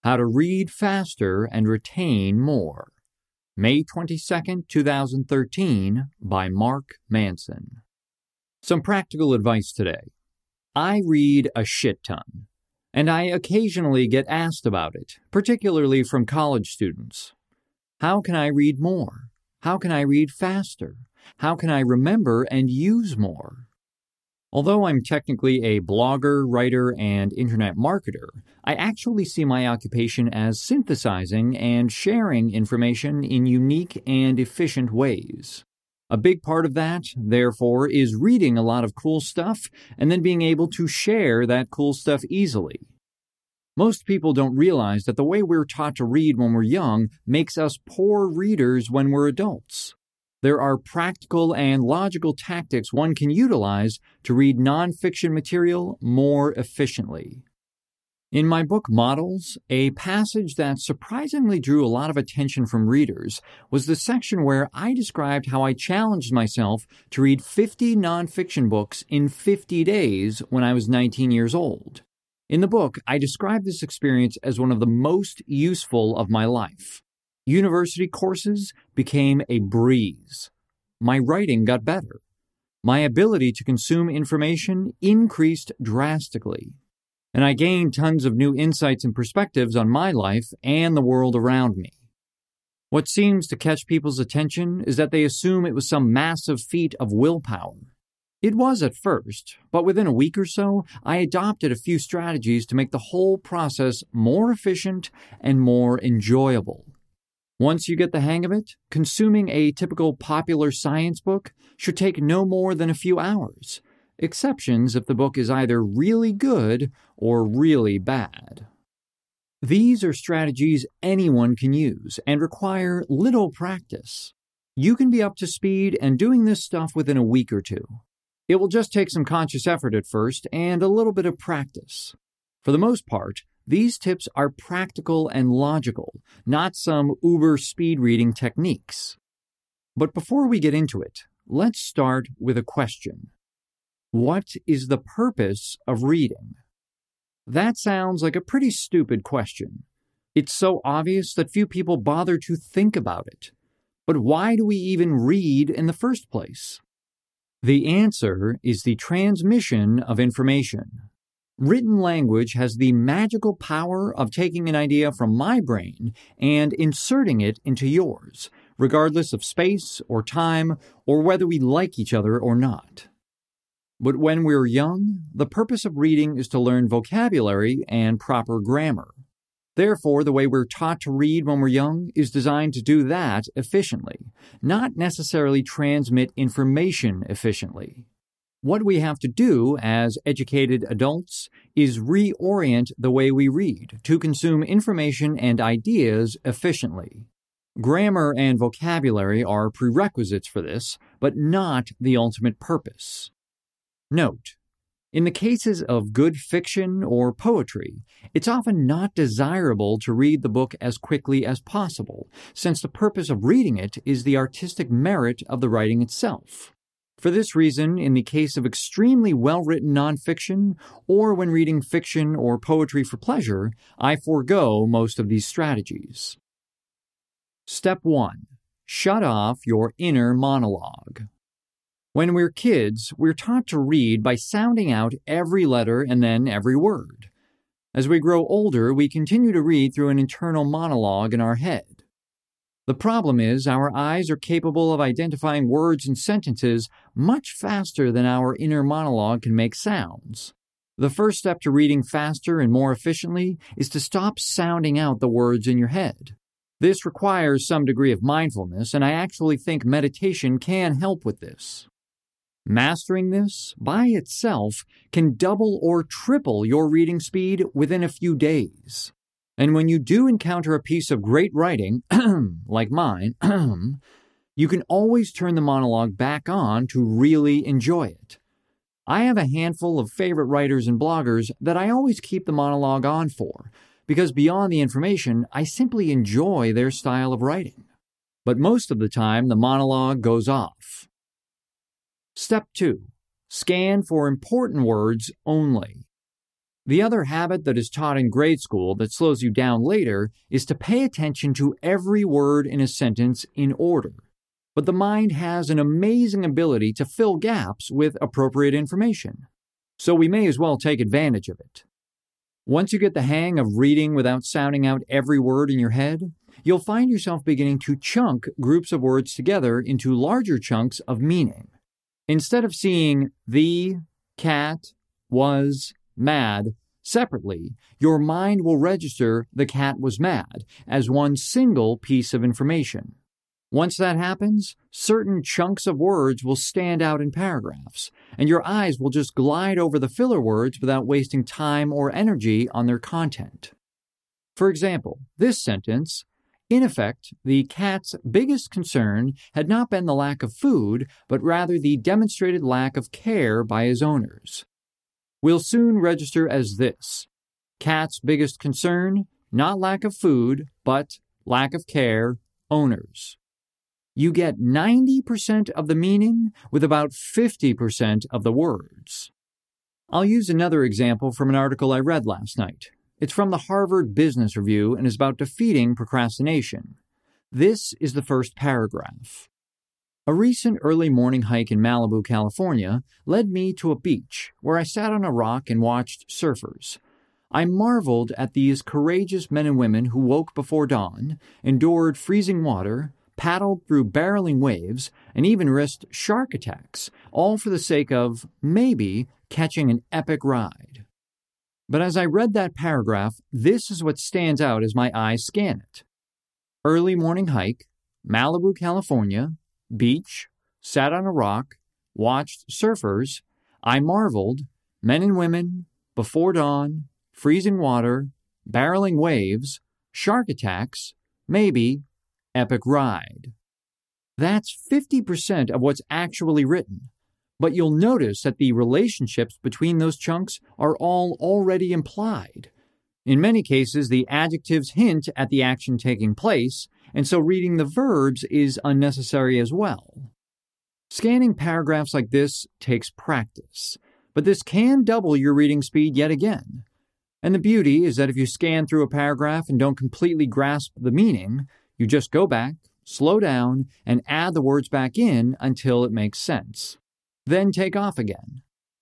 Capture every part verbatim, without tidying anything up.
How to Read Faster and Retain More. May twenty-second, twenty thirteen, by Mark Manson. Some practical advice today. I read a shit ton, and I occasionally get asked about it, particularly from college students. How can I read more? How can I read faster? How can I remember and use more? Although I'm technically a blogger, writer, and internet marketer, I actually see my occupation as synthesizing and sharing information in unique and efficient ways. A big part of that, therefore, is reading a lot of cool stuff and then being able to share that cool stuff easily. Most people don't realize that the way we're taught to read when we're young makes us poor readers when we're adults. There are practical and logical tactics one can utilize to read nonfiction material more efficiently. In my book Models, a passage that surprisingly drew a lot of attention from readers was the section where I described how I challenged myself to read fifty nonfiction books in fifty days when I was nineteen years old. In the book, I described this experience as one of the most useful of my life. University courses became a breeze. My writing got better. My ability to consume information increased drastically. And I gained tons of new insights and perspectives on my life and the world around me. What seems to catch people's attention is that they assume it was some massive feat of willpower. It was at first, but within a week or so, I adopted a few strategies to make the whole process more efficient and more enjoyable. Once you get the hang of it, consuming a typical popular science book should take no more than a few hours. Exceptions if the book is either really good or really bad. These are strategies anyone can use and require little practice. You can be up to speed and doing this stuff within a week or two. It will just take some conscious effort at first and a little bit of practice. For the most part, these tips are practical and logical, not some uber speed reading techniques. But before we get into it, let's start with a question. What is the purpose of reading? That sounds like a pretty stupid question. It's so obvious that few people bother to think about it. But why do we even read in the first place? The answer is the transmission of information. Written language has the magical power of taking an idea from my brain and inserting it into yours, regardless of space or time or whether we like each other or not. But when we're young, the purpose of reading is to learn vocabulary and proper grammar. Therefore, the way we're taught to read when we're young is designed to do that efficiently, not necessarily transmit information efficiently. What we have to do as educated adults is reorient the way we read to consume information and ideas efficiently. Grammar and vocabulary are prerequisites for this, but not the ultimate purpose. Note, in the cases of good fiction or poetry, it's often not desirable to read the book as quickly as possible, since the purpose of reading it is the artistic merit of the writing itself. For this reason, in the case of extremely well-written nonfiction, or when reading fiction or poetry for pleasure, I forego most of these strategies. Step one. Shut off your inner monologue. When we're kids, we're taught to read by sounding out every letter and then every word. As we grow older, we continue to read through an internal monologue in our head. The problem is our eyes are capable of identifying words and sentences much faster than our inner monologue can make sounds. The first step to reading faster and more efficiently is to stop sounding out the words in your head. This requires some degree of mindfulness, and I actually think meditation can help with this. Mastering this, by itself, can double or triple your reading speed within a few days. And when you do encounter a piece of great writing, like mine, you can always turn the monologue back on to really enjoy it. I have a handful of favorite writers and bloggers that I always keep the monologue on for, because beyond the information, I simply enjoy their style of writing. But most of the time, the monologue goes off. Step two. Scan for important words only. The other habit that is taught in grade school that slows you down later is to pay attention to every word in a sentence in order. But the mind has an amazing ability to fill gaps with appropriate information, so we may as well take advantage of it. Once you get the hang of reading without sounding out every word in your head, you'll find yourself beginning to chunk groups of words together into larger chunks of meaning. Instead of seeing the, cat, was, mad separately, your mind will register the cat was mad as one single piece of information. Once that happens, certain chunks of words will stand out in paragraphs, and your eyes will just glide over the filler words without wasting time or energy on their content. For example, this sentence, in effect, the cat's biggest concern had not been the lack of food, but rather the demonstrated lack of care by his owners, will soon register as this: cat's biggest concern, not lack of food, but lack of care, owners. You get ninety percent of the meaning with about fifty percent of the words. I'll use another example from an article I read last night. It's from the Harvard Business Review and is about defeating procrastination. This is the first paragraph. A recent early morning hike in Malibu, California, led me to a beach where I sat on a rock and watched surfers. I marveled at these courageous men and women who woke before dawn, endured freezing water, paddled through barreling waves, and even risked shark attacks, all for the sake of, maybe, catching an epic ride. But as I read that paragraph, this is what stands out as my eyes scan it. Early morning hike, Malibu, California, beach, sat on a rock, watched surfers, I marveled, men and women, before dawn, freezing water, barreling waves, shark attacks, maybe, epic ride. That's fifty percent of what's actually written, but you'll notice that the relationships between those chunks are all already implied. In many cases, the adjectives hint at the action taking place, and so reading the verbs is unnecessary as well. Scanning paragraphs like this takes practice, but this can double your reading speed yet again. And the beauty is that if you scan through a paragraph and don't completely grasp the meaning, you just go back, slow down, and add the words back in until it makes sense. Then take off again.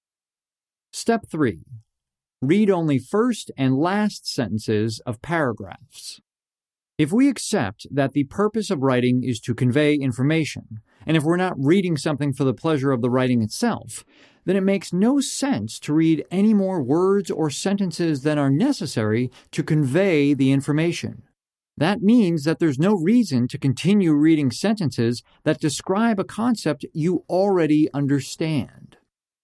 Step three. Read only first and last sentences of paragraphs. If we accept that the purpose of writing is to convey information, and if we're not reading something for the pleasure of the writing itself, then it makes no sense to read any more words or sentences than are necessary to convey the information. That means that there's no reason to continue reading sentences that describe a concept you already understand.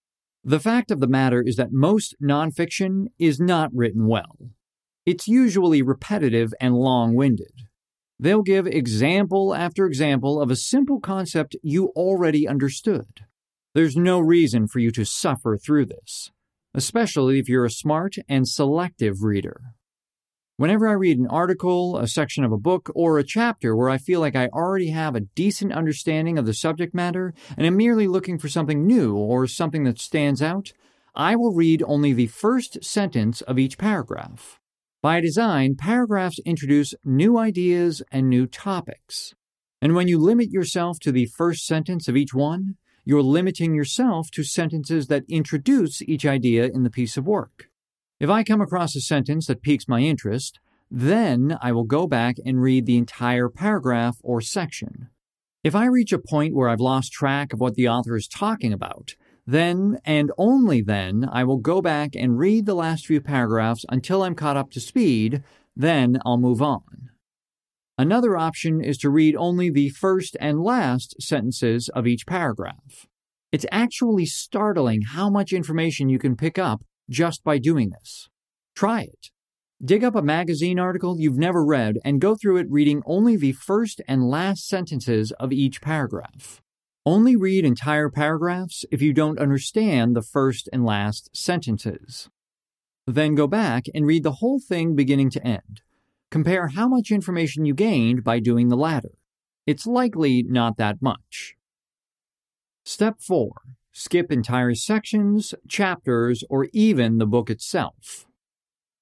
The fact of the matter is that most nonfiction is not written well. It's usually repetitive and long-winded. They'll give example after example of a simple concept you already understood. There's no reason for you to suffer through this, especially if you're a smart and selective reader. Whenever I read an article, a section of a book, or a chapter where I feel like I already have a decent understanding of the subject matter and am merely looking for something new or something that stands out, I will read only the first sentence of each paragraph. By design, paragraphs introduce new ideas and new topics. And when you limit yourself to the first sentence of each one, you're limiting yourself to sentences that introduce each idea in the piece of work. If I come across a sentence that piques my interest, then I will go back and read the entire paragraph or section. If I reach a point where I've lost track of what the author is talking about, then, and only then, I will go back and read the last few paragraphs until I'm caught up to speed, then I'll move on. Another option is to read only the first and last sentences of each paragraph. It's actually startling how much information you can pick up just by doing this. Try it. Dig up a magazine article you've never read and go through it reading only the first and last sentences of each paragraph. Only read entire paragraphs if you don't understand the first and last sentences. Then go back and read the whole thing beginning to end. Compare how much information you gained by doing the latter. It's likely not that much. Step four. Skip entire sections, chapters, or even the book itself.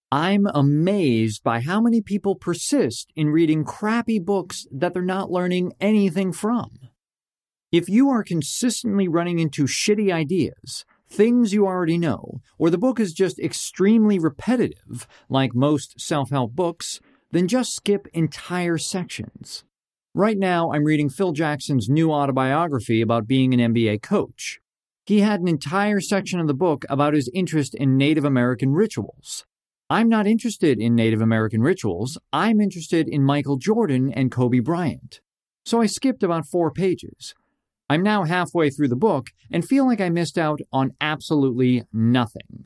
I'm amazed by how many people persist in reading crappy books that they're not learning anything from. If you are consistently running into shitty ideas, things you already know, or the book is just extremely repetitive, like most self-help books, then just skip entire sections. Right now, I'm reading Phil Jackson's new autobiography about being an N B A coach. He had an entire section of the book about his interest in Native American rituals. I'm not interested in Native American rituals. I'm interested in Michael Jordan and Kobe Bryant. So I skipped about four pages. I'm now halfway through the book and feel like I missed out on absolutely nothing.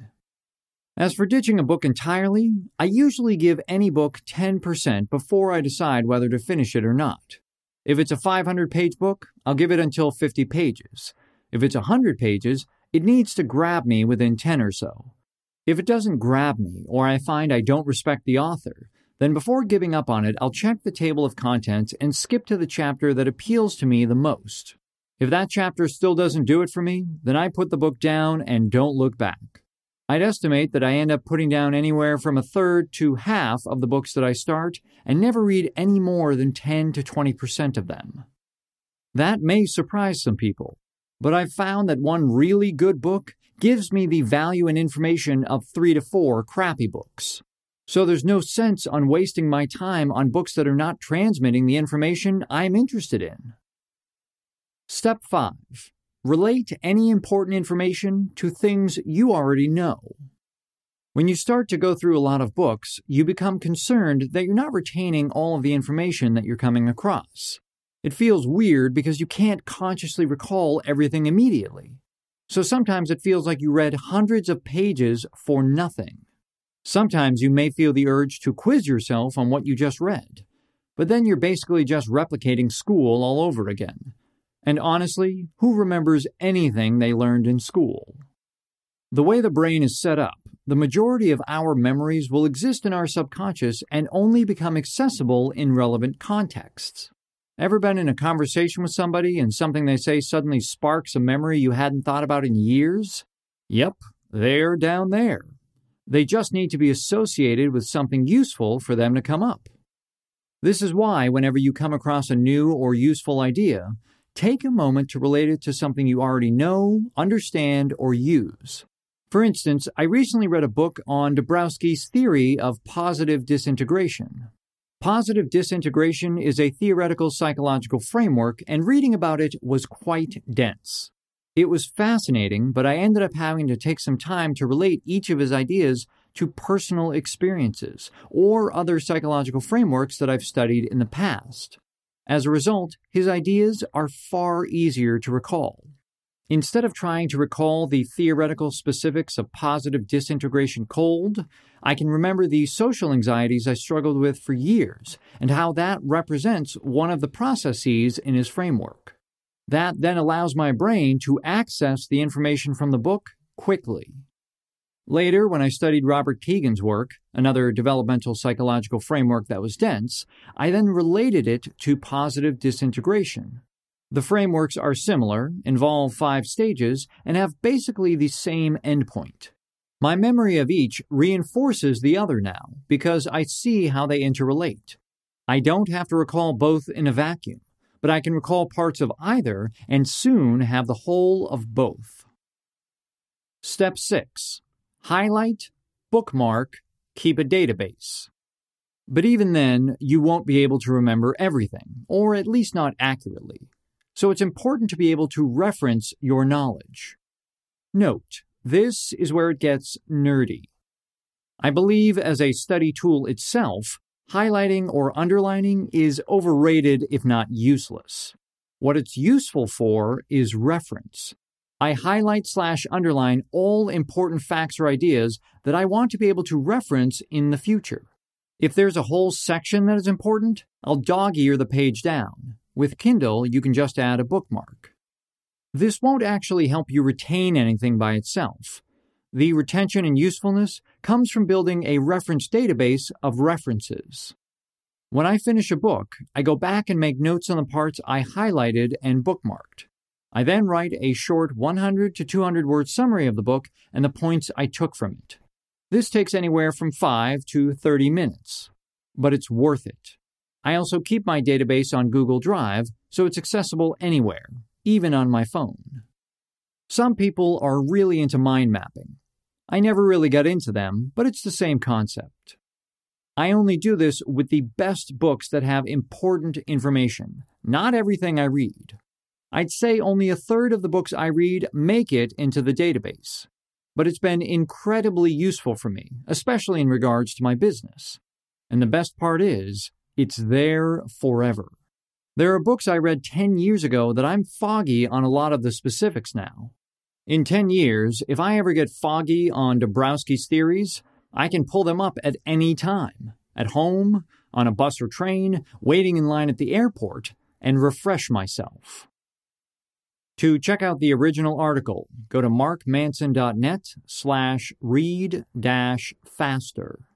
As for ditching a book entirely, I usually give any book ten percent before I decide whether to finish it or not. If it's a five hundred page book, I'll give it until fifty pages. If it's one hundred pages, it needs to grab me within ten or so. If it doesn't grab me, or I find I don't respect the author, then before giving up on it, I'll check the table of contents and skip to the chapter that appeals to me the most. If that chapter still doesn't do it for me, then I put the book down and don't look back. I'd estimate that I end up putting down anywhere from a third to half of the books that I start and never read any more than ten to twenty percent of them. That may surprise some people, but I've found that one really good book gives me the value and information of three to four crappy books. So there's no sense on wasting my time on books that are not transmitting the information I'm interested in. Step five. Relate any important information to things you already know. When you start to go through a lot of books, you become concerned that you're not retaining all of the information that you're coming across. It feels weird because you can't consciously recall everything immediately. So sometimes it feels like you read hundreds of pages for nothing. Sometimes you may feel the urge to quiz yourself on what you just read, but then you're basically just replicating school all over again. And honestly, who remembers anything they learned in school? The way the brain is set up, the majority of our memories will exist in our subconscious and only become accessible in relevant contexts. Ever been in a conversation with somebody and something they say suddenly sparks a memory you hadn't thought about in years? Yep, they're down there. They just need to be associated with something useful for them to come up. This is why whenever you come across a new or useful idea, take a moment to relate it to something you already know, understand, or use. For instance, I recently read a book on Dabrowski's theory of positive disintegration. Positive disintegration is a theoretical psychological framework, and reading about it was quite dense. It was fascinating, but I ended up having to take some time to relate each of his ideas to personal experiences or other psychological frameworks that I've studied in the past. As a result, his ideas are far easier to recall. Instead of trying to recall the theoretical specifics of positive disintegration cold, I can remember the social anxieties I struggled with for years and how that represents one of the processes in his framework. That then allows my brain to access the information from the book quickly. Later, when I studied Robert Kegan's work, another developmental psychological framework that was dense, I then related it to positive disintegration. The frameworks are similar, involve five stages, and have basically the same endpoint. My memory of each reinforces the other now, because I see how they interrelate. I don't have to recall both in a vacuum, but I can recall parts of either and soon have the whole of both. Step six. Highlight, bookmark, keep a database. But even then, you won't be able to remember everything, or at least not accurately. So it's important to be able to reference your knowledge. Note, this is where it gets nerdy. I believe as a study tool itself, highlighting or underlining is overrated if not useless. What it's useful for is reference. I highlight slash underline all important facts or ideas that I want to be able to reference in the future. If there's a whole section that is important, I'll dog-ear the page down. With Kindle, you can just add a bookmark. This won't actually help you retain anything by itself. The retention and usefulness comes from building a reference database of references. When I finish a book, I go back and make notes on the parts I highlighted and bookmarked. I then write a short one hundred to two hundred word summary of the book and the points I took from it. This takes anywhere from five to thirty minutes, but it's worth it. I also keep my database on Google Drive, so it's accessible anywhere, even on my phone. Some people are really into mind mapping. I never really got into them, but it's the same concept. I only do this with the best books that have important information, not everything I read. I'd say only a third of the books I read make it into the database, but it's been incredibly useful for me, especially in regards to my business. And the best part is, it's there forever. There are books I read ten years ago that I'm foggy on a lot of the specifics now. In ten years, if I ever get foggy on Dabrowski's theories, I can pull them up at any time, at home, on a bus or train, waiting in line at the airport, and refresh myself. To check out the original article, go to markmanson.net slash read dash faster.